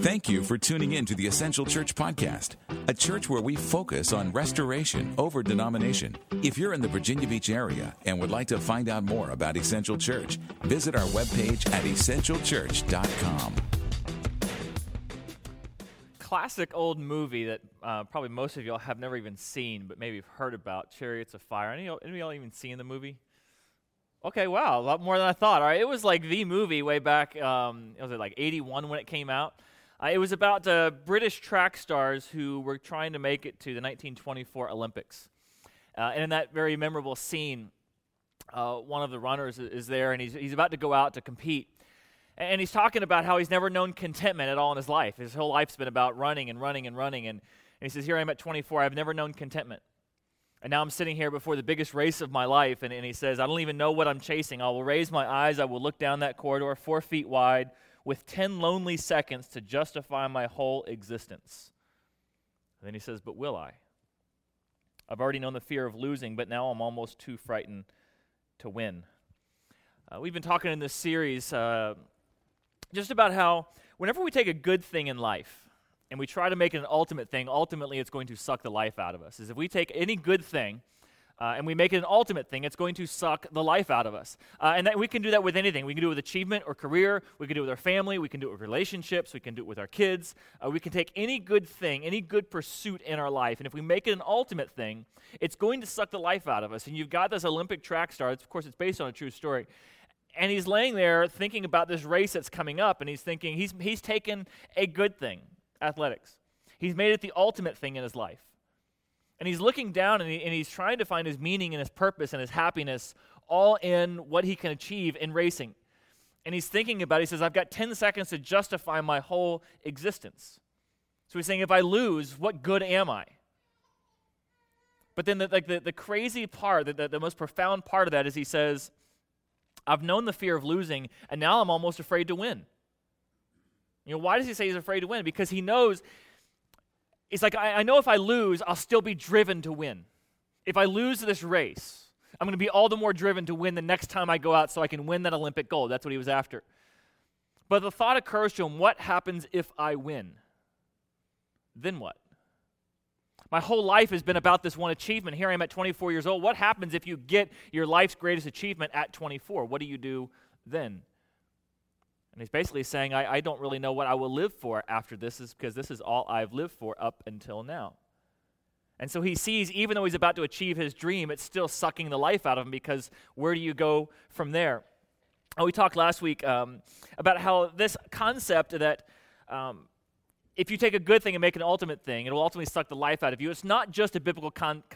Thank you for tuning in to the Essential Church Podcast, a church where we focus on restoration over denomination. If you're in the Virginia Beach area and would like to find out more about Essential Church, visit our webpage at essentialchurch.com. Classic old movie that probably most of y'all have never even seen, but maybe have heard about, Chariots of Fire. Any of y'all even seen the movie? Okay, wow, a lot more than I thought. All right, it was like the movie way back, it was like 81 when it came out. It was about British track stars who were trying to make it to the 1924 Olympics. And in that very memorable scene, one of the runners is there, and he's about to go out to compete. And he's talking about how he's never known contentment at all in his life. His whole life's been about running and running and running. And he says, here I am at 24, I've never known contentment. And now I'm sitting here before the biggest race of my life. And he says, I don't even know what I'm chasing. I will raise my eyes, I will look down that corridor 4 feet wide with 10 lonely seconds to justify my whole existence. And then he says, but will I? I've already known the fear of losing, but now I'm almost too frightened to win. We've been talking in this series just about how whenever we take a good thing in life and we try to make it an ultimate thing, ultimately it's going to suck the life out of us. If we take any good thing and we make it an ultimate thing, it's going to suck the life out of us. And we can do that with anything. We can do it with achievement or career. We can do it with our family. We can do it with relationships. We can do it with our kids. We can take any good thing, any good pursuit in our life, and if we make it an ultimate thing, it's going to suck the life out of us. And you've got this Olympic track star. Of course, it's based on a true story. And he's laying there thinking about this race that's coming up, and he's thinking he's taken a good thing, athletics. He's made it the ultimate thing in his life. And he's looking down, and he's trying to find his meaning and his purpose and his happiness all in what he can achieve in racing. And he's thinking about it. He says, I've got 10 seconds to justify my whole existence. So he's saying, if I lose, what good am I? But then the crazy part, the most profound part of that is he says, I've known the fear of losing, and now I'm almost afraid to win. You know, why does he say he's afraid to win? Because he knows, it's like, I know if I lose, I'll still be driven to win. If I lose this race, I'm going to be all the more driven to win the next time I go out so I can win that Olympic gold. That's what he was after. But the thought occurs to him, what happens if I win? Then what? My whole life has been about this one achievement. Here I am at 24 years old. What happens if you get your life's greatest achievement at 24? What do you do then? And he's basically saying, I don't really know what I will live for after this, because this is all I've lived for up until now. And so he sees, even though he's about to achieve his dream, it's still sucking the life out of him, because where do you go from there? We talked last week about how this concept that if you take a good thing and make it an ultimate thing, it will ultimately suck the life out of you. It's not just a biblical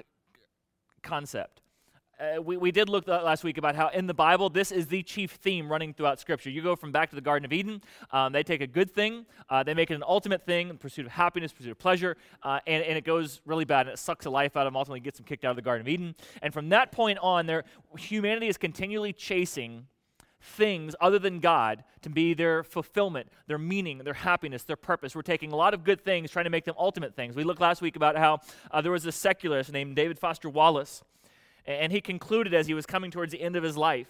concept. We did look last week about how in the Bible, this is the chief theme running throughout Scripture. You go from back to the Garden of Eden, they take a good thing, they make it an ultimate thing, in pursuit of happiness, pursuit of pleasure, and it goes really bad, and it sucks the life out of them, ultimately gets them kicked out of the Garden of Eden. And from that point on, humanity is continually chasing things other than God to be their fulfillment, their meaning, their happiness, their purpose. We're taking a lot of good things, trying to make them ultimate things. We looked last week about how there was a secularist named David Foster Wallace, and he concluded as he was coming towards the end of his life,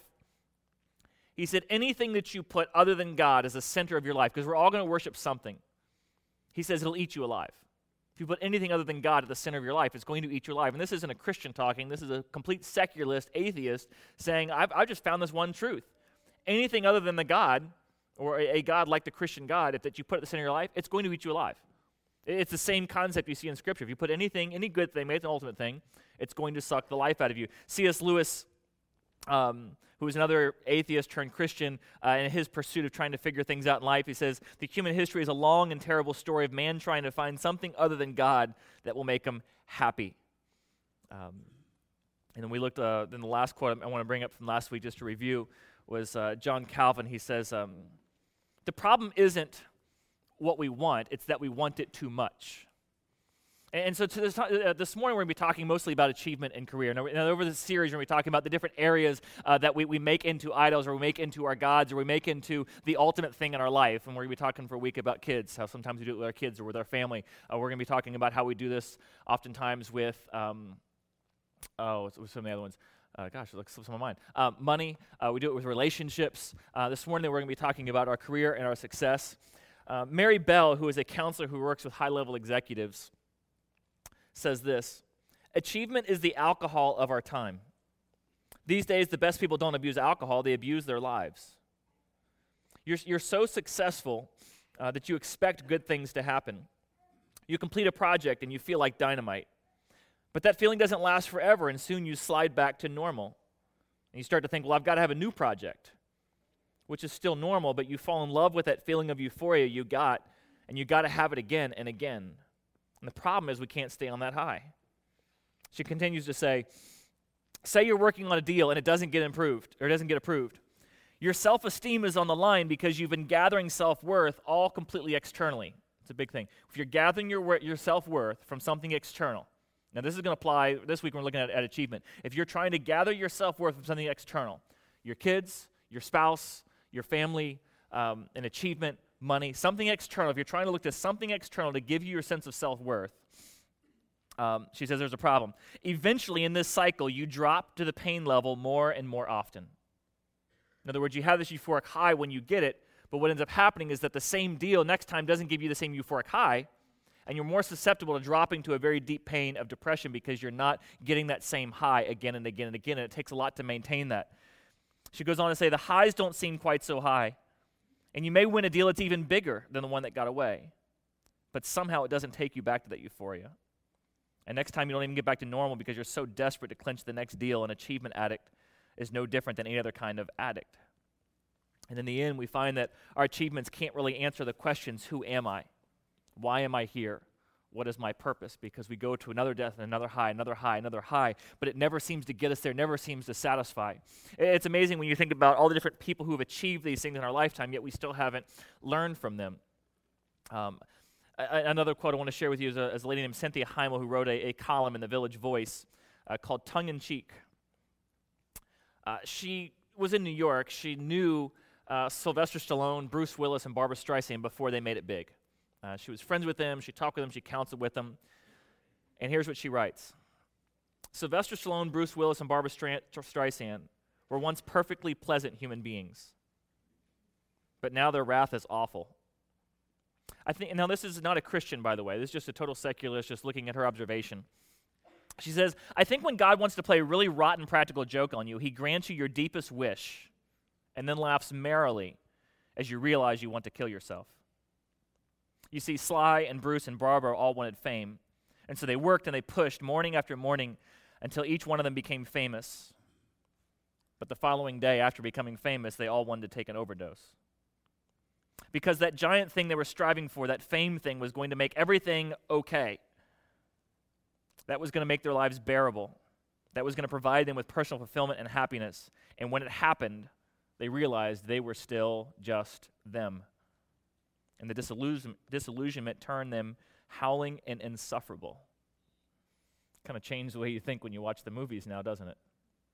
he said, anything that you put other than God as the center of your life, because we're all going to worship something, he says it'll eat you alive. If you put anything other than God at the center of your life, it's going to eat you alive. And this isn't a Christian talking. This is a complete secularist, atheist, saying, I've just found this one truth. Anything other than the God, or a God like the Christian God, if that you put at the center of your life, it's going to eat you alive. It's the same concept you see in Scripture. If you put anything, any good thing, make it an ultimate thing, it's going to suck the life out of you. C.S. Lewis, who is another atheist turned Christian, in his pursuit of trying to figure things out in life, he says, the human history is a long and terrible story of man trying to find something other than God that will make him happy. And then we looked, in the last quote I want to bring up from last week just to review, was John Calvin. He says, the problem isn't what we want, it's that we want it too much. And so this morning we're going to be talking mostly about achievement and career. Now, over this series we're going to be talking about the different areas that we make into idols, or we make into our gods, or we make into the ultimate thing in our life. And we're going to be talking for a week about kids, how sometimes we do it with our kids or with our family. We're going to be talking about how we do this oftentimes with, what's some of the other ones? Gosh, it slips my mind. Money. We do it with relationships. This morning we're going to be talking about our career and our success. Mary Bell, who is a counselor who works with high-level executives, says this: achievement is the alcohol of our time. These days, the best people don't abuse alcohol, they abuse their lives. You're so successful that you expect good things to happen. You complete a project and you feel like dynamite. But that feeling doesn't last forever, and soon you slide back to normal. And you start to think, well, I've got to have a new project, which is still normal, but you fall in love with that feeling of euphoria you got, and you got to have it again and again. And the problem is we can't stay on that high. She continues to say you're working on a deal and it doesn't get improved, or it doesn't get approved. Your self-esteem is on the line because you've been gathering self-worth all completely externally. It's a big thing. If you're gathering your self-worth from something external, now this is going to apply, this week we're looking at achievement. If you're trying to gather your self-worth from something external, your kids, your spouse, your family, an achievement, money, something external, if you're trying to look to something external to give you your sense of self-worth, she says there's a problem. Eventually in this cycle, you drop to the pain level more and more often. In other words, you have this euphoric high when you get it, but what ends up happening is that the same deal next time doesn't give you the same euphoric high, and you're more susceptible to dropping to a very deep pain of depression because you're not getting that same high again and again and again, and it takes a lot to maintain that. She goes on to say the highs don't seem quite so high, and you may win a deal that's even bigger than the one that got away, but somehow it doesn't take you back to that euphoria. And next time you don't even get back to normal because you're so desperate to clinch the next deal. An achievement addict is no different than any other kind of addict. And in the end, we find that our achievements can't really answer the questions, who am I? Why am I here? What is my purpose? Because we go to another death and another high, another high, another high, but it never seems to get us there, never seems to satisfy. It's amazing when you think about all the different people who have achieved these things in our lifetime, yet we still haven't learned from them. Another quote I want to share with you is a lady named Cynthia Heimel, who wrote a column in the Village Voice called Tongue in Cheek. She was in New York. She knew Sylvester Stallone, Bruce Willis, and Barbra Streisand before they made it big. She was friends with them. She talked with them. She counseled with them. And here's what she writes. Sylvester Stallone, Bruce Willis, and Barbra Streisand were once perfectly pleasant human beings. But now their wrath is awful. I think, now this is not a Christian, by the way. This is just a total secularist just looking at her observation. She says, I think when God wants to play a really rotten practical joke on you, he grants you your deepest wish and then laughs merrily as you realize you want to kill yourself. You see, Sly and Bruce and Barbara all wanted fame, and so they worked and they pushed morning after morning until each one of them became famous. But the following day, after becoming famous, they all wanted to take an overdose. Because that giant thing they were striving for, that fame thing, was going to make everything okay. That was going to make their lives bearable. That was going to provide them with personal fulfillment and happiness. And when it happened, they realized they were still just them. And the disillusionment turned them howling and insufferable. Kind of changed the way you think when you watch the movies now, doesn't it?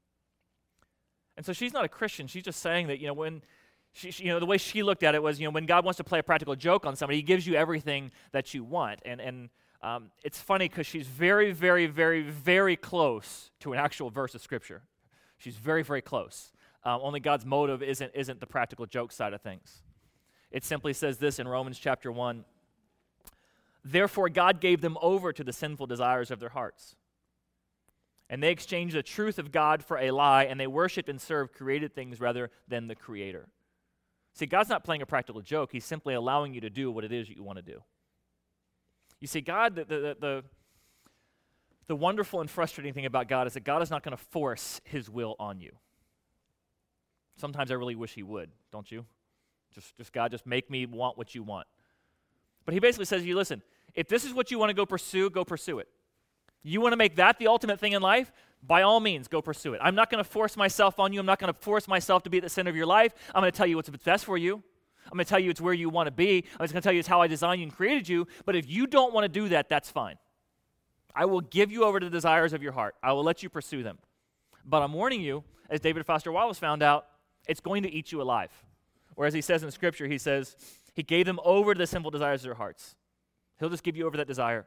And so she's not a Christian. She's just saying that, when the way she looked at it was, when God wants to play a practical joke on somebody, he gives you everything that you want. And it's funny because she's very, very, very, very close to an actual verse of Scripture. She's very, very close. Only God's motive isn't the practical joke side of things. It simply says this in Romans chapter 1. Therefore God gave them over to the sinful desires of their hearts. And they exchanged the truth of God for a lie, and they worshiped and served created things rather than the Creator. See, God's not playing a practical joke. He's simply allowing you to do what it is you want to do. You see, God, the wonderful and frustrating thing about God is that God is not going to force his will on you. Sometimes I really wish he would, don't you? Just God, just make me want what you want. But he basically says to you, listen, if this is what you want to go pursue it. You want to make that the ultimate thing in life? By all means, go pursue it. I'm not going to force myself on you. I'm not going to force myself to be at the center of your life. I'm going to tell you what's best for you. I'm going to tell you it's where you want to be. I'm just going to tell you it's how I designed you and created you. But if you don't want to do that, that's fine. I will give you over to the desires of your heart. I will let you pursue them. But I'm warning you, as David Foster Wallace found out, it's going to eat you alive. Or as he says in Scripture, he says, he gave them over to the sinful desires of their hearts. He'll just give you over that desire.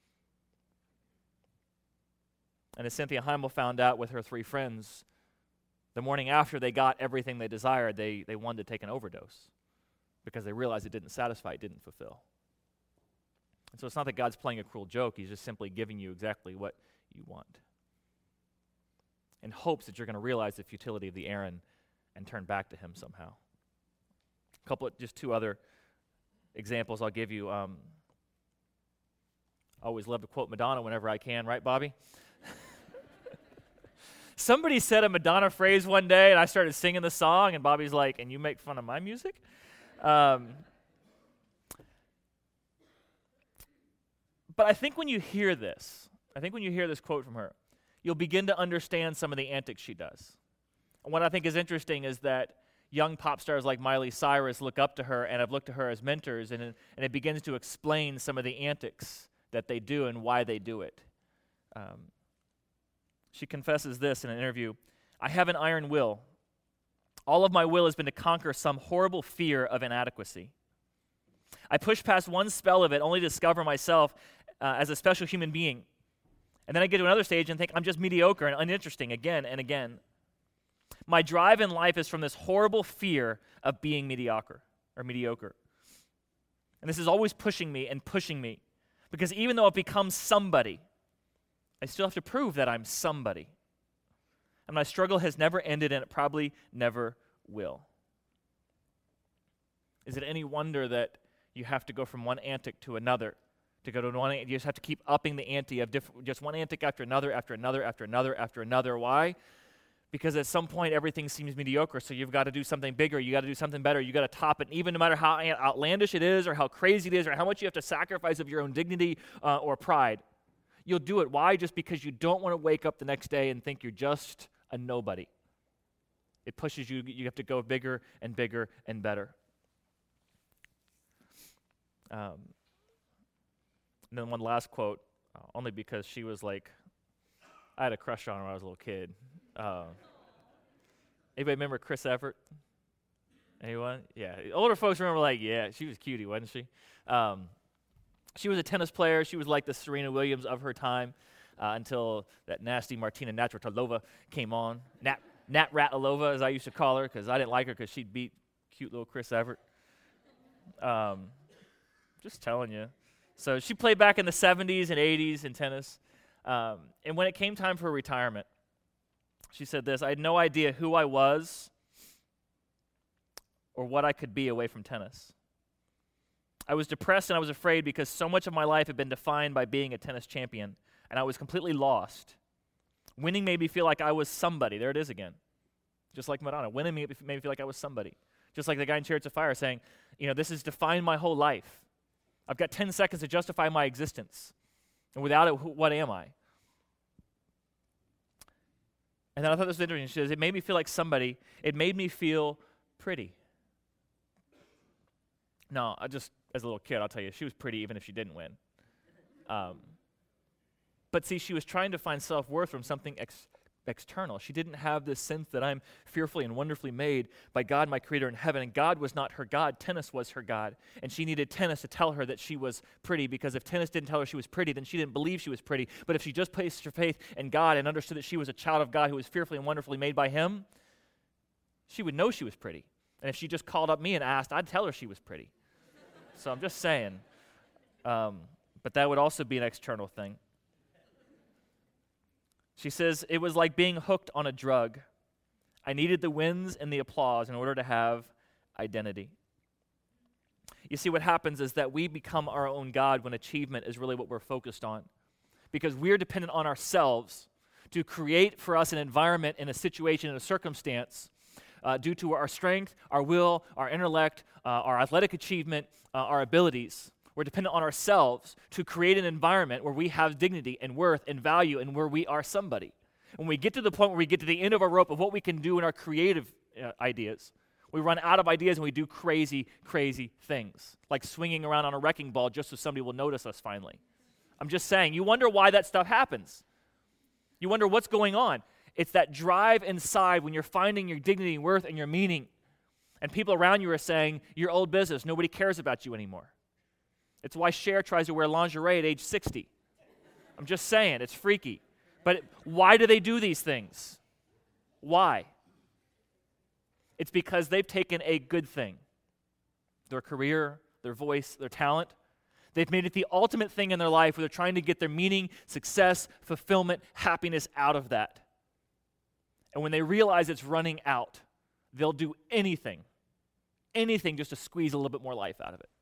And as Cynthia Heimel found out with her 3 friends, the morning after they got everything they desired, they wanted to take an overdose. because they realize it didn't satisfy, it didn't fulfill. And so it's not that God's playing a cruel joke. He's just simply giving you exactly what you want, in hopes that you're going to realize the futility of the errand and turn back to him somehow. Just two other examples I'll give you. I always love to quote Madonna whenever I can, right, Bobby? Somebody said a Madonna phrase one day, and I started singing the song, and Bobby's like, "And you make fun of my music?" But I think when you hear this quote from her, you'll begin to understand some of the antics she does. And what I think is interesting is that young pop stars like Miley Cyrus look up to her and have looked to her as mentors, and it begins to explain some of the antics that they do and why they do it. She confesses this in an interview: "I have an iron will. All of my will has been to conquer some horrible fear of inadequacy. I push past one spell of it only to discover myself as a special human being. And then I get to another stage and think I'm just mediocre and uninteresting again and again. My drive in life is from this horrible fear of being mediocre. And this is always pushing me, because even though I've become somebody, I still have to prove that I'm somebody. And my struggle has never ended, and it probably never will." Is it any wonder that you have to go from one antic to another? To go to one, you just have to keep upping the ante of just one antic after another, after another, after another, after another. Why? Because at some point everything seems mediocre, so you've got to do something bigger, you got to do something better, you got to top it, even no matter how outlandish it is or how crazy it is or how much you have to sacrifice of your own dignity or pride. You'll do it. Why? Just because you don't want to wake up the next day and think you're just a nobody. It pushes you. You have to go bigger and bigger and better. And then one last quote, only because she was like, I had a crush on her when I was a little kid. Anybody remember Chris Evert? Anyone? Yeah. Older folks remember, like, yeah, she was cutie, wasn't she? She was a tennis player. She was like the Serena Williams of her time until that nasty Martina Navratilova came on. Nat Ratilova, as I used to call her, because I didn't like her because she'd beat cute little Chris Evert. Just telling you. So she played back in the 70s and 80s in tennis. And when it came time for retirement, she said this: "I had no idea who I was or what I could be away from tennis. I was depressed and I was afraid because so much of my life had been defined by being a tennis champion, and I was completely lost. Winning made me feel like I was somebody." There it is again. Just like Madonna. Winning made me feel like I was somebody. Just like the guy in Chariots of Fire saying, this has defined my whole life. I've got 10 seconds to justify my existence. And without it, what am I? And then I thought this was interesting. She says, it made me feel like somebody. It made me feel pretty. No, as a little kid, I'll tell you, she was pretty even if she didn't win. But see, she was trying to find self-worth from something external. She didn't have this sense that I'm fearfully and wonderfully made by God, my creator in heaven, and God was not her God. Tennis was her God. And she needed tennis to tell her that she was pretty, because if tennis didn't tell her she was pretty, then she didn't believe she was pretty. But if she just placed her faith in God and understood that she was a child of God who was fearfully and wonderfully made by him, she would know she was pretty. And if she just called up me and asked, I'd tell her she was pretty. So I'm just saying. But that would also be an external thing. She says, it was like being hooked on a drug. I needed the wins and the applause in order to have identity. You see, what happens is that we become our own God when achievement is really what we're focused on. Because we're dependent on ourselves to create for us an environment and a situation and a circumstance due to our strength, our will, our intellect, our athletic achievement, our abilities. We're dependent on ourselves to create an environment where we have dignity and worth and value and where we are somebody. When we get to the point where we get to the end of our rope of what we can do in our creative ideas, we run out of ideas and we do crazy, crazy things, like swinging around on a wrecking ball just so somebody will notice us finally. I'm just saying, you wonder why that stuff happens. You wonder what's going on. It's that drive inside when you're finding your dignity and worth and your meaning, and people around you are saying, you're old business, nobody cares about you anymore. It's why Cher tries to wear lingerie at age 60. I'm just saying, it's freaky. But why do they do these things? Why? It's because they've taken a good thing their career, their voice, their talent. They've made it the ultimate thing in their life where they're trying to get their meaning, success, fulfillment, happiness out of that. And when they realize it's running out, they'll do anything just to squeeze a little bit more life out of it.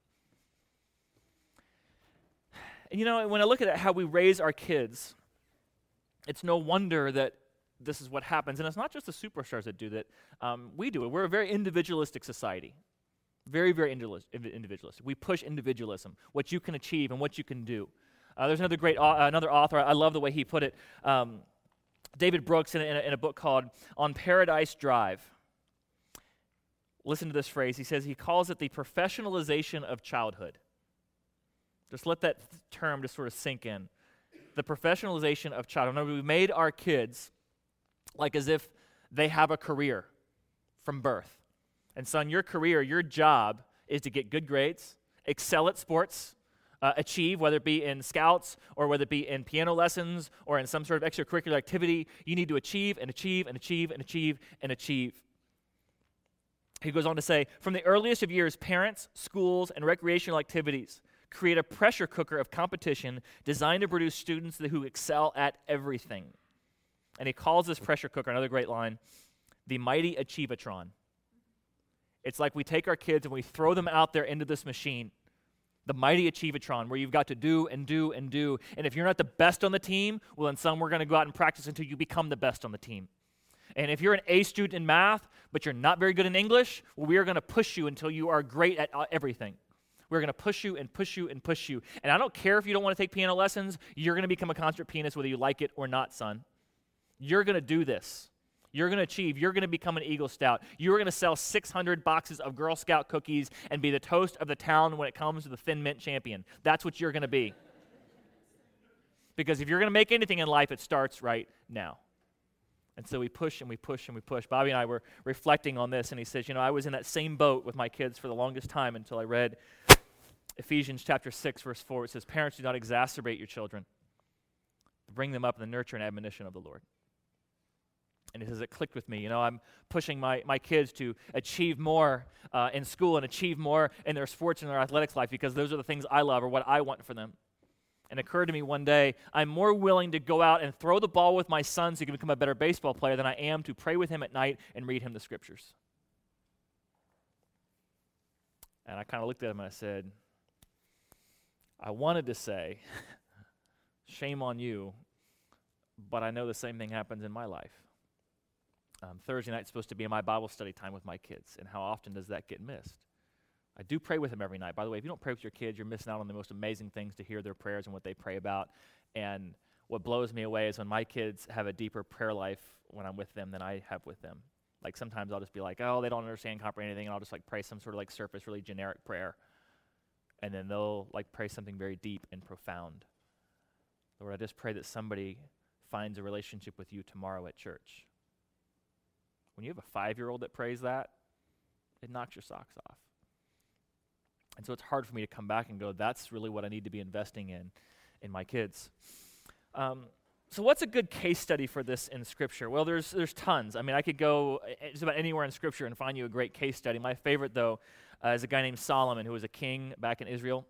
And you know, when I look at how we raise our kids, it's no wonder that this is what happens. And it's not just the superstars that do that. We do it. We're a very individualistic society. Very, very individualistic. We push individualism, what you can achieve and what you can do. There's another author, I love the way he put it, David Brooks in a book called On Paradise Drive. Listen to this phrase. He says he calls it the professionalization of childhood. Just let that term just sort of sink in. The professionalization of childhood. We made our kids like as if they have a career from birth. And son, your career, your job is to get good grades, excel at sports, achieve, whether it be in scouts or whether it be in piano lessons or in some sort of extracurricular activity. You need to achieve and achieve and achieve and achieve and achieve. He goes on to say, from the earliest of years, parents, schools, and recreational activities create a pressure cooker of competition designed to produce students who excel at everything. And he calls this pressure cooker, another great line, the mighty Achievatron. It's like we take our kids and we throw them out there into this machine, the mighty Achievatron, where you've got to do and do and do. And if you're not the best on the team, well, then son, we're going to go out and practice until you become the best on the team. And if you're an A student in math, but you're not very good in English, well, we are going to push you until you are great at everything. We're going to push you and push you and push you. And I don't care if you don't want to take piano lessons, you're going to become a concert pianist whether you like it or not, son. You're going to do this. You're going to achieve. You're going to become an Eagle Scout. You're going to sell 600 boxes of Girl Scout cookies and be the toast of the town when it comes to the Thin Mint champion. That's what you're going to be. Because if you're going to make anything in life, it starts right now. And so we push and we push and we push. Bobby and I were reflecting on this, and he says, you know, I was in that same boat with my kids for the longest time until I read Ephesians chapter 6, verse 4. It says, parents, do not exacerbate your children, but bring them up in the nurture and admonition of the Lord. And it says, it clicked with me. You know, I'm pushing my kids to achieve more in school and achieve more in their sports and their athletics life because those are the things I love or what I want for them. And it occurred to me one day, I'm more willing to go out and throw the ball with my son so he can become a better baseball player than I am to pray with him at night and read him the scriptures. And I kind of looked at him and I said, I wanted to say, shame on you, but I know the same thing happens in my life. Thursday night's supposed to be my Bible study time with my kids, and how often does that get missed? I do pray with them every night. By the way, if you don't pray with your kids, you're missing out on the most amazing things to hear their prayers and what they pray about. And what blows me away is when my kids have a deeper prayer life when I'm with them than I have with them. Like sometimes I'll just be like, oh, they don't understand, comprehend anything, and I'll just like pray some sort of like surface, really generic prayer. And then they'll like pray something very deep and profound. Lord, I just pray that somebody finds a relationship with you tomorrow at church. When you have a 5-year-old that prays that, it knocks your socks off. And so it's hard for me to come back and go, that's really what I need to be investing in my kids. So what's a good case study for this in Scripture? Well, there's tons. I mean, I could go just about anywhere in Scripture and find you a great case study. My favorite, though, is a guy named Solomon, who was a king back in Israel.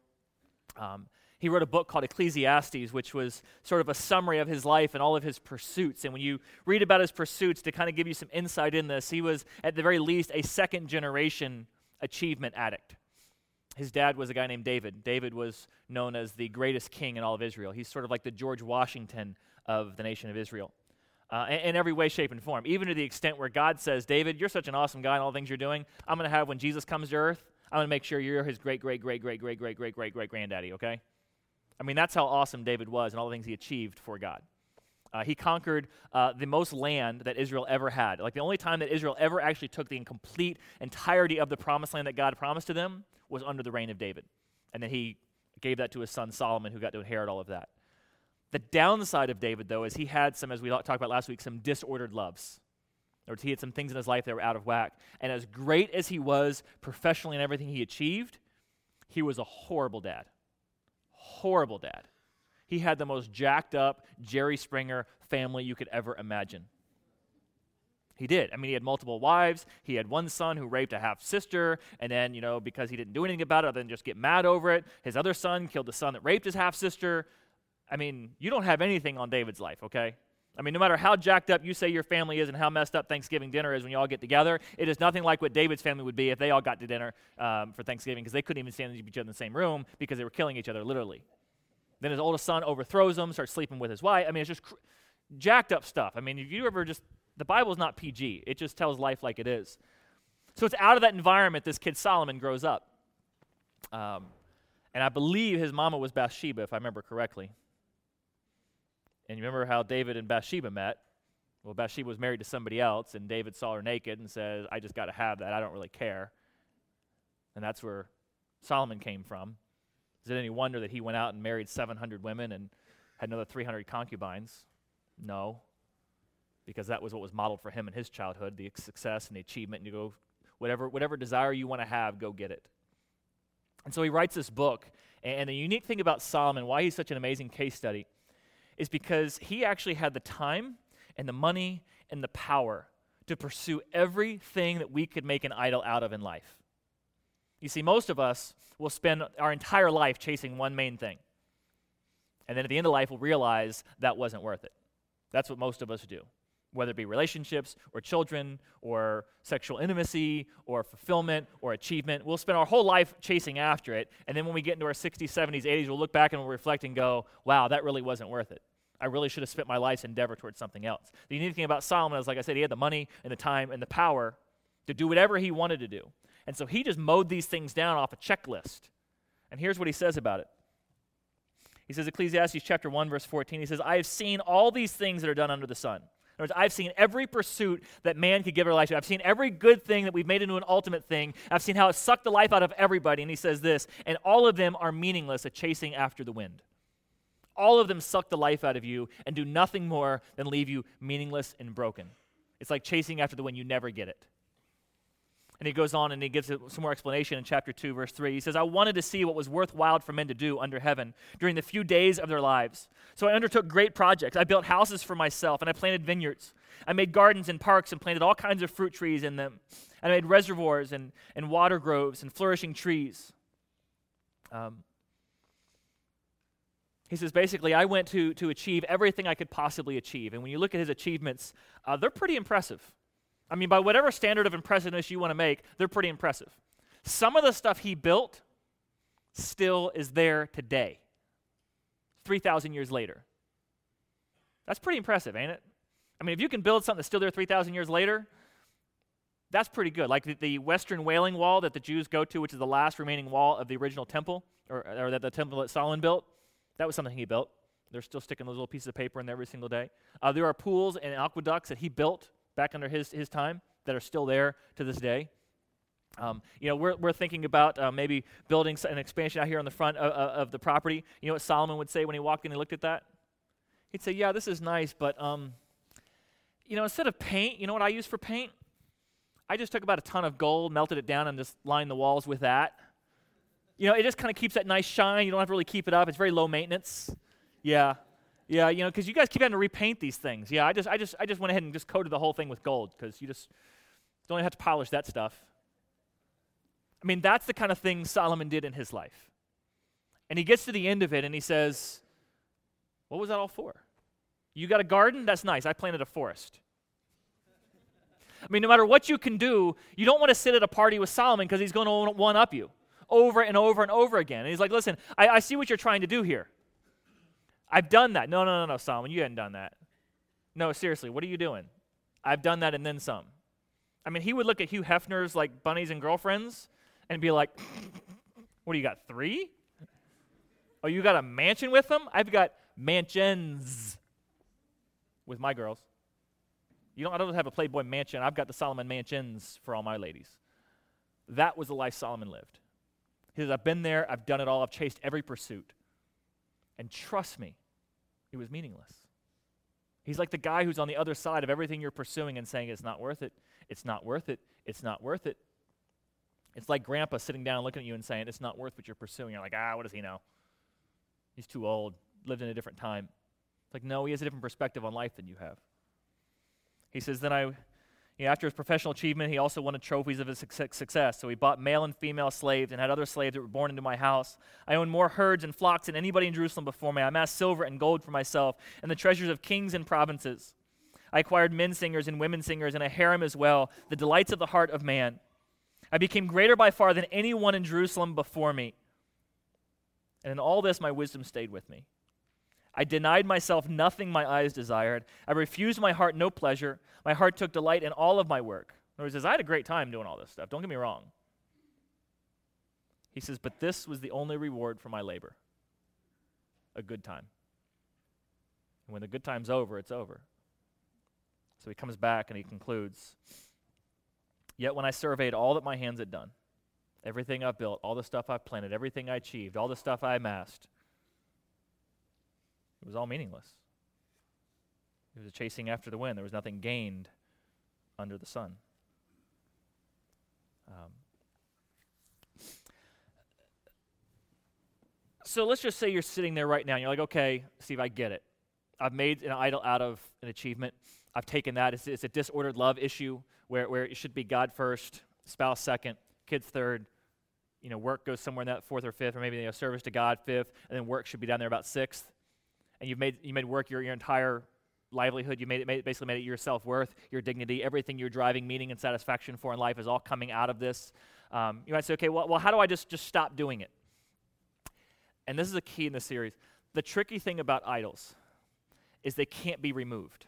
He wrote a book called Ecclesiastes, which was sort of a summary of his life and all of his pursuits. And when you read about his pursuits, to kind of give you some insight in this, he was, at the very least, a second-generation achievement addict. His dad was a guy named David. David was known as the greatest king in all of Israel. He's sort of like the George Washington of the nation of Israel in every way, shape, and form, even to the extent where God says, David, you're such an awesome guy in all the things you're doing. I'm going to have, when Jesus comes to earth, I'm going to make sure you're his great-great-great-great-great-great-great-great-great-granddaddy, okay? I mean, that's how awesome David was and all the things he achieved for God. He conquered the most land that Israel ever had. Like the only time that Israel ever actually took the complete entirety of the promised land that God promised to them was under the reign of David. And then he gave that to his son Solomon, who got to inherit all of that. The downside of David, though, is he had some, as we talked about last week, some disordered loves. In other words, he had some things in his life that were out of whack. And as great as he was professionally in everything he achieved, he was a horrible dad. Horrible dad. He had the most jacked up Jerry Springer family you could ever imagine. He did. I mean, he had multiple wives. He had one son who raped a half-sister, and then, because he didn't do anything about it other than just get mad over it, his other son killed the son that raped his half-sister. I mean, you don't have anything on David's life, okay? I mean, no matter how jacked up you say your family is and how messed up Thanksgiving dinner is when you all get together, it is nothing like what David's family would be if they all got to dinner for Thanksgiving, because they couldn't even stand each other in the same room because they were killing each other, literally. Then his oldest son overthrows him, starts sleeping with his wife. I mean, it's just jacked up stuff. I mean, if you ever the Bible's not PG. It just tells life like it is. So it's out of that environment this kid Solomon grows up. And I believe his mama was Bathsheba, if I remember correctly. And you remember how David and Bathsheba met? Well, Bathsheba was married to somebody else, and David saw her naked and said, I just got to have that. I don't really care. And that's where Solomon came from. Is it any wonder that he went out and married 700 women and had another 300 concubines? No, because that was what was modeled for him in his childhood, the success and the achievement, and you go, whatever desire you want to have, go get it. And so he writes this book, and the unique thing about Solomon, why he's such an amazing case study, is because he actually had the time and the money and the power to pursue everything that we could make an idol out of in life. You see, most of us will spend our entire life chasing one main thing. And then at the end of life, we'll realize that wasn't worth it. That's what most of us do, whether it be relationships or children or sexual intimacy or fulfillment or achievement. We'll spend our whole life chasing after it, and then when we get into our 60s, 70s, 80s, we'll look back and we'll reflect and go, wow, that really wasn't worth it. I really should have spent my life's endeavor towards something else. The unique thing about Solomon is, like I said, he had the money and the time and the power to do whatever he wanted to do. And so he just mowed these things down off a checklist. And here's what he says about it. He says, Ecclesiastes chapter 1, verse 14, he says, I have seen all these things that are done under the sun. In other words, I've seen every pursuit that man could give their life to. I've seen every good thing that we've made into an ultimate thing. I've seen how it sucked the life out of everybody. And he says this, and all of them are meaningless, a chasing after the wind. All of them suck the life out of you and do nothing more than leave you meaningless and broken. It's like chasing after the wind. You never get it. And he goes on and he gives it some more explanation in chapter 2, verse 3. He says, I wanted to see what was worthwhile for men to do under heaven during the few days of their lives. So I undertook great projects. I built houses for myself, and I planted vineyards. I made gardens and parks and planted all kinds of fruit trees in them. And I made reservoirs and water groves and flourishing trees. He says, basically, I went to achieve everything I could possibly achieve. And when you look at his achievements, they're pretty impressive. I mean, by whatever standard of impressiveness you want to make, they're pretty impressive. Some of the stuff he built still is there today, 3,000 years later. That's pretty impressive, ain't it? I mean, if you can build something that's still there 3,000 years later, that's pretty good. Like the Western Wailing Wall that the Jews go to, which is the last remaining wall of the original temple, or that the temple that Solomon built, that was something he built. They're still sticking those little pieces of paper in there every single day. There are pools and aqueducts that he built back under his time that are still there to this day. We're thinking about maybe building an expansion out here on the front of the property. You know what Solomon would say when he walked in and looked at that? He'd say, yeah, this is nice, but instead of paint, you know what I use for paint? I just took about a ton of gold, melted it down, and just lined the walls with that. It just kind of keeps that nice shine. You don't have to really keep it up. It's very low maintenance. Yeah, because you guys keep having to repaint these things. Yeah, I just went ahead and just coated the whole thing with gold because you just don't have to polish that stuff. I mean, that's the kind of thing Solomon did in his life. And he gets to the end of it and he says, what was that all for? You got a garden? That's nice. I planted a forest. I mean, no matter what you can do, you don't want to sit at a party with Solomon because he's going to one-up you over and over and over again. And he's like, listen, I see what you're trying to do here. I've done that. No, Solomon, you hadn't done that. No, seriously, what are you doing? I've done that and then some. I mean, he would look at Hugh Hefner's like bunnies and girlfriends and be like, what do you got, 3? Oh, you got a mansion with them? I've got mansions with my girls. I don't have a Playboy mansion. I've got the Solomon mansions for all my ladies. That was the life Solomon lived. He says, I've been there. I've done it all. I've chased every pursuit. And trust me, it was meaningless. He's like the guy who's on the other side of everything you're pursuing and saying, it's not worth it. It's not worth it. It's not worth it. It's like grandpa sitting down and looking at you and saying, it's not worth what you're pursuing. You're like, what does he know? He's too old, lived in a different time. It's like, no, he has a different perspective on life than you have. He says, then I After his professional achievement, he also wanted trophies of his success. So he bought male and female slaves and had other slaves that were born into my house. I owned more herds and flocks than anybody in Jerusalem before me. I amassed silver and gold for myself and the treasures of kings and provinces. I acquired men singers and women singers and a harem as well, the delights of the heart of man. I became greater by far than anyone in Jerusalem before me. And in all this, my wisdom stayed with me. I denied myself nothing my eyes desired. I refused my heart no pleasure. My heart took delight in all of my work. In other words, I had a great time doing all this stuff. Don't get me wrong. He says, but this was the only reward for my labor. A good time. And when the good time's over, it's over. So he comes back and he concludes, yet when I surveyed all that my hands had done, everything I've built, all the stuff I've planted, everything I achieved, all the stuff I amassed, it was all meaningless. It was chasing after the wind. There was nothing gained under the sun. So let's just say you're sitting there right now and you're like, okay, Steve, I get it. I've made an idol out of an achievement. I've taken that. It's a disordered love issue where it should be God first, spouse second, kids third. Work goes somewhere in that fourth or fifth, or maybe service to God fifth, and then work should be down there about sixth. And you made work your entire livelihood. You basically made it your self-worth, your dignity, everything you're driving meaning and satisfaction for in life is all coming out of this. You might say, okay, well, how do I just stop doing it? And this is a key in this series. The tricky thing about idols is they can't be removed.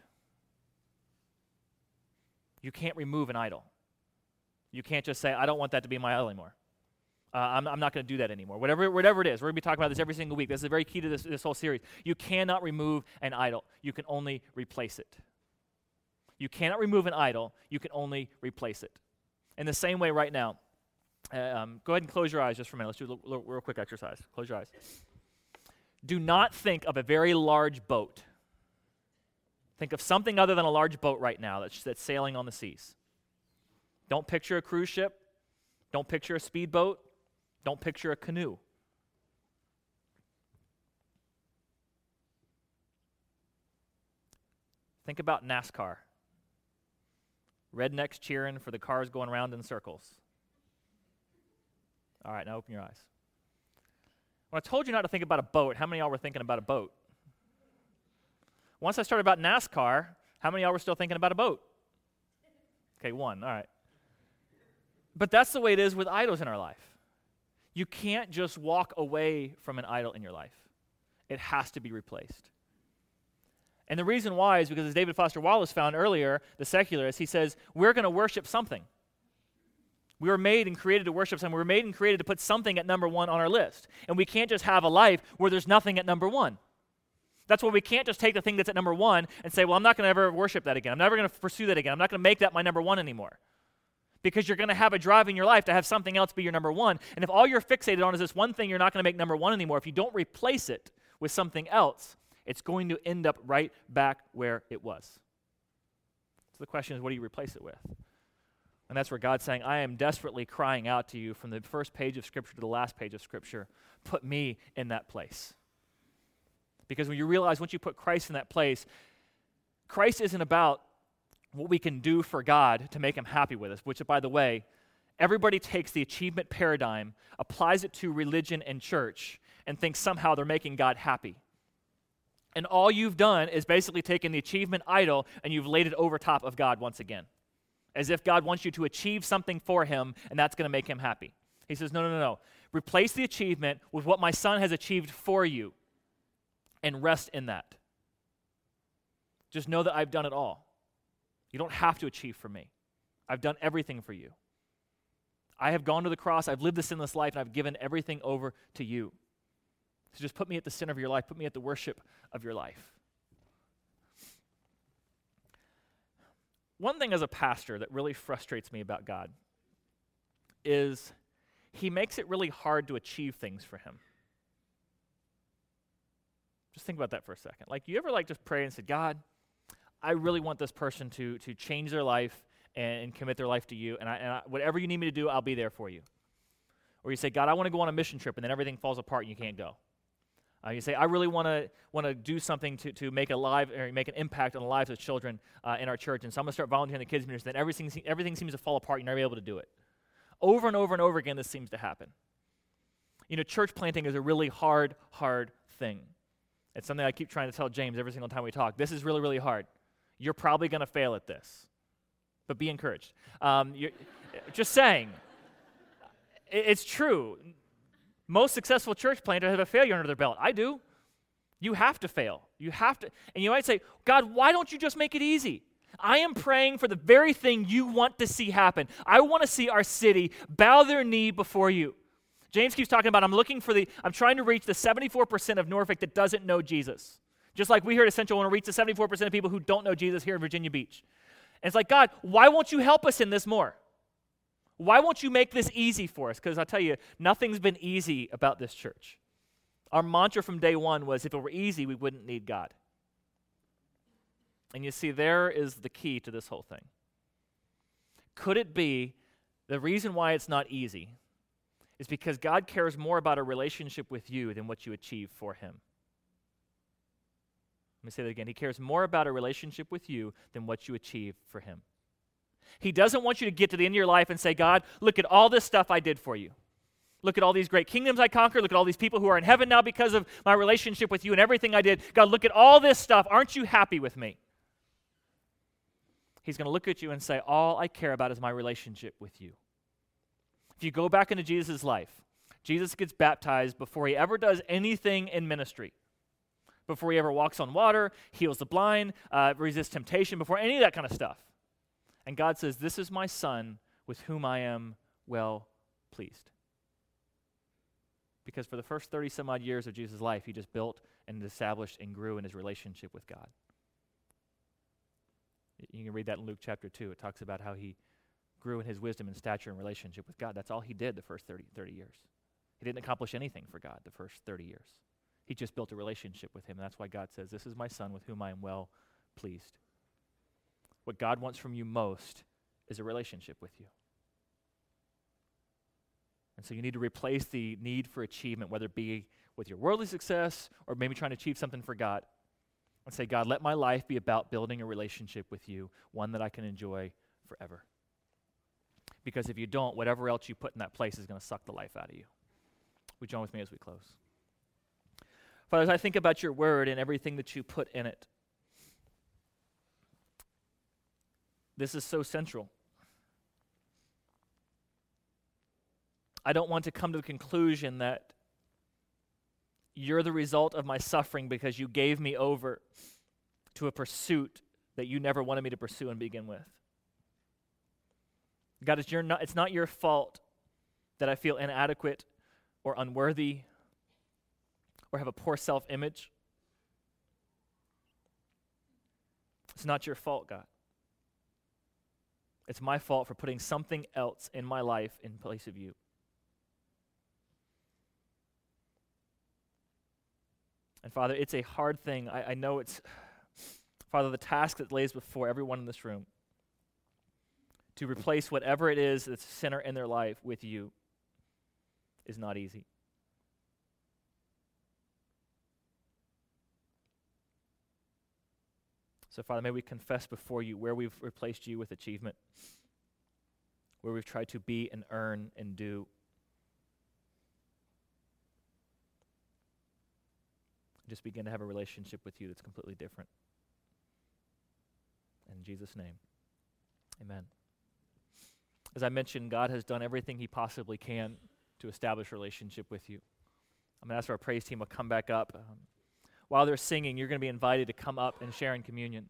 You can't remove an idol. You can't just say, I don't want that to be my idol anymore. I'm not going to do that anymore. Whatever it is. We're going to be talking about this every single week. This is very key to this whole series. You cannot remove an idol. You can only replace it. You cannot remove an idol. You can only replace it. In the same way right now, go ahead and close your eyes just for a minute. Let's do a real quick exercise. Close your eyes. Do not think of a very large boat. Think of something other than a large boat right now that's sailing on the seas. Don't picture a cruise ship. Don't picture a speedboat. Don't picture a canoe. Think about NASCAR. Rednecks cheering for the cars going around in circles. All right, now open your eyes. When I told you not to think about a boat, how many of y'all were thinking about a boat? Once I started about NASCAR, how many of y'all were still thinking about a boat? Okay, one, all right. But that's the way it is with idols in our life. You can't just walk away from an idol in your life. It has to be replaced. And the reason why is because, as David Foster Wallace found earlier, the secularist, he says, we're going to worship something. We were made and created to worship something. We were made and created to put something at number one on our list. And we can't just have a life where there's nothing at number one. That's why we can't just take the thing that's at number one and say, well, I'm not going to ever worship that again. I'm never going to pursue that again. I'm not going to make that my number one anymore. Because you're going to have a drive in your life to have something else be your number one. And if all you're fixated on is this one thing, you're not going to make number one anymore. If you don't replace it with something else, it's going to end up right back where it was. So the question is, what do you replace it with? And that's where God's saying, I am desperately crying out to you from the first page of Scripture to the last page of Scripture. Put me in that place. Because when you realize once you put Christ in that place, Christ isn't about what we can do for God to make him happy with us, which, by the way, everybody takes the achievement paradigm, applies it to religion and church, and thinks somehow they're making God happy. And all you've done is basically taken the achievement idol and you've laid it over top of God once again, as if God wants you to achieve something for him and that's going to make him happy. He says, no. Replace the achievement with what my son has achieved for you and rest in that. Just know that I've done it all. You don't have to achieve for me. I've done everything for you. I have gone to the cross, I've lived the sinless life, and I've given everything over to you. So just put me at the center of your life, put me at the worship of your life. One thing as a pastor that really frustrates me about God is he makes it really hard to achieve things for him. Just think about that for a second. Like, you ever just pray and say, God, I really want this person to change their life and commit their life to you, and I, whatever you need me to do, I'll be there for you. Or you say, God, I want to go on a mission trip, and then everything falls apart and you can't go. You say, I really want to do something to make make an impact on the lives of children in our church, and so I'm going to start volunteering in the kids ministry. Then everything seems to fall apart. You're never able to do it. Over and over and over again, this seems to happen. Church planting is a really hard thing. It's something I keep trying to tell James every single time we talk. This is really, really hard. You're probably going to fail at this, but be encouraged. Just saying. It's true. Most successful church planters have a failure under their belt. I do. You have to fail. You have to. And you might say, God, why don't you just make it easy? I am praying for the very thing you want to see happen. I want to see our city bow their knee before you. James keeps talking about, I'm trying to reach the 74% of Norfolk that doesn't know Jesus. Just like we here at Essential want to reach the 74% of people who don't know Jesus here in Virginia Beach. And it's like, God, why won't you help us in this more? Why won't you make this easy for us? Because I'll tell you, nothing's been easy about this church. Our mantra from day one was, if it were easy, we wouldn't need God. And you see, there is the key to this whole thing. Could it be the reason why it's not easy is because God cares more about a relationship with you than what you achieve for him? Let me say that again. He cares more about a relationship with you than what you achieve for him. He doesn't want you to get to the end of your life and say, God, look at all this stuff I did for you. Look at all these great kingdoms I conquered. Look at all these people who are in heaven now because of my relationship with you and everything I did. God, look at all this stuff. Aren't you happy with me? He's going to look at you and say, all I care about is my relationship with you. If you go back into Jesus' life, Jesus gets baptized before he ever does anything in ministry. Before he ever walks on water, heals the blind, resists temptation, before any of that kind of stuff. And God says, this is my son with whom I am well pleased. Because for the first 30 some odd years of Jesus' life, he just built and established and grew in his relationship with God. You can read that in Luke chapter 2. It talks about how he grew in his wisdom and stature and relationship with God. That's all he did the first 30 years. He didn't accomplish anything for God the first 30 years. He just built a relationship with him. And that's why God says, this is my son with whom I am well pleased. What God wants from you most is a relationship with you. And so you need to replace the need for achievement, whether it be with your worldly success or maybe trying to achieve something for God, and say, God, let my life be about building a relationship with you, one that I can enjoy forever. Because if you don't, whatever else you put in that place is going to suck the life out of you. Would you join with me as we close? Father, as I think about your word and everything that you put in it, this is so central. I don't want to come to the conclusion that you're the result of my suffering because you gave me over to a pursuit that you never wanted me to pursue and begin with. God, it's not your fault that I feel inadequate or unworthy or have a poor self-image. It's not your fault, God. It's my fault for putting something else in my life in place of you. And Father, it's a hard thing. I know it's, Father, the task that lays before everyone in this room to replace whatever it is that's a center in their life with you is not easy. So, Father, may we confess before you where we've replaced you with achievement, where we've tried to be and earn and do. Just begin to have a relationship with you that's completely different. In Jesus' name, amen. As I mentioned, God has done everything he possibly can to establish a relationship with you. I'm going to ask our praise team to come back up. While they're singing, you're going to be invited to come up and share in communion.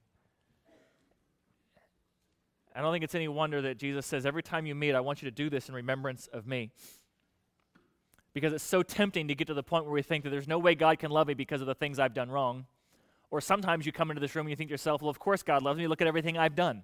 I don't think it's any wonder that Jesus says, every time you meet, I want you to do this in remembrance of me. Because it's so tempting to get to the point where we think that there's no way God can love me because of the things I've done wrong. Or sometimes you come into this room and you think to yourself, well, of course God loves me. Look at everything I've done.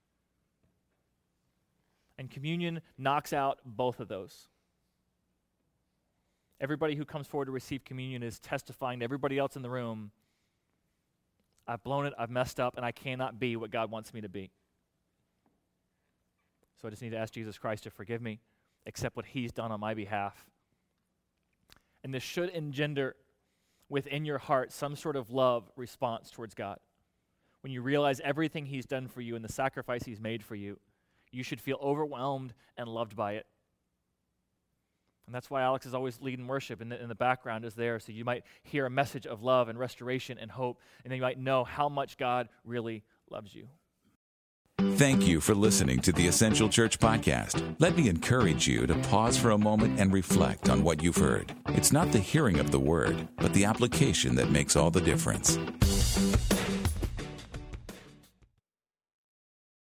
And communion knocks out both of those. Everybody who comes forward to receive communion is testifying to everybody else in the room, I've blown it, I've messed up, and I cannot be what God wants me to be. So I just need to ask Jesus Christ to forgive me, accept what he's done on my behalf. And this should engender within your heart some sort of love response towards God. When you realize everything he's done for you and the sacrifice he's made for you, you should feel overwhelmed and loved by it. And that's why Alex is always leading worship, and in the background is there, so you might hear a message of love and restoration and hope, and then you might know how much God really loves you. Thank you for listening to the Essential Church Podcast. Let me encourage you to pause for a moment and reflect on what you've heard. It's not the hearing of the word, but the application that makes all the difference.